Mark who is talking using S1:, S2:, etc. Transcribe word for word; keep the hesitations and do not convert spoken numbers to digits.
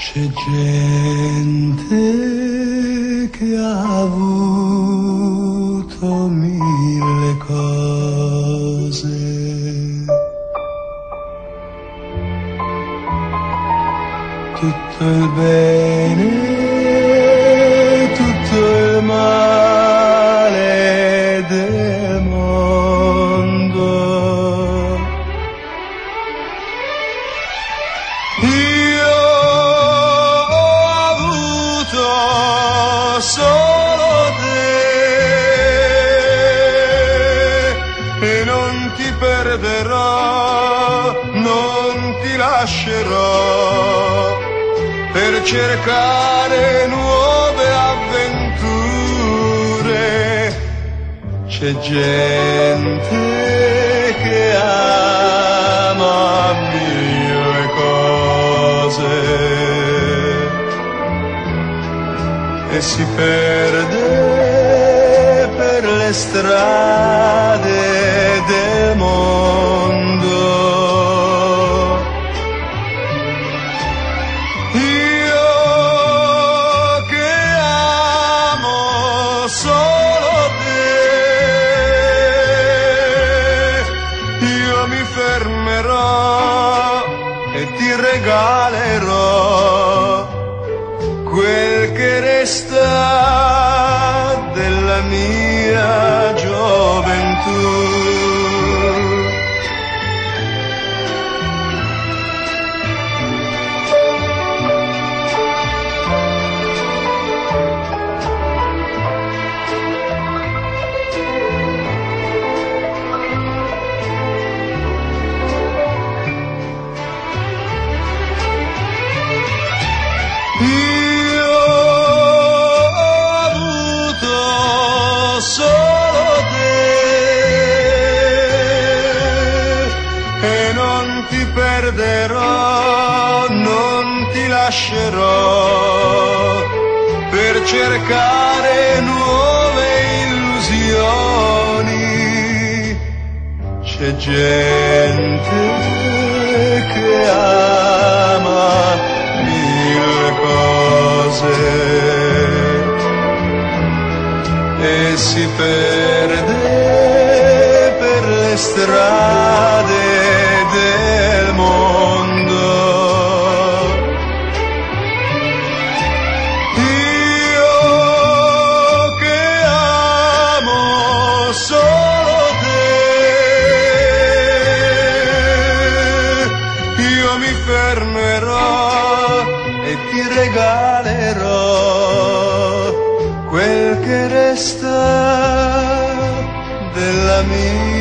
S1: C'è gente che ha avuto mille cose, tutto il bene, tutto il male del mondo. Io solo te e non ti perderò, non ti lascerò per cercare nuove avventure. C'è gente che ama mille cose e si perde per le strade del mondo. Io che amo solo te, io mi fermerò e ti regalerò quel che resta della mia gioventù. Solo te e non ti perderò, non ti lascerò per cercare nuove illusioni. C'è gente che ama mille cose e si perde per le strade del mondo. Io che amo solo te, io mi fermerò e ti regalerò quel che resta della mia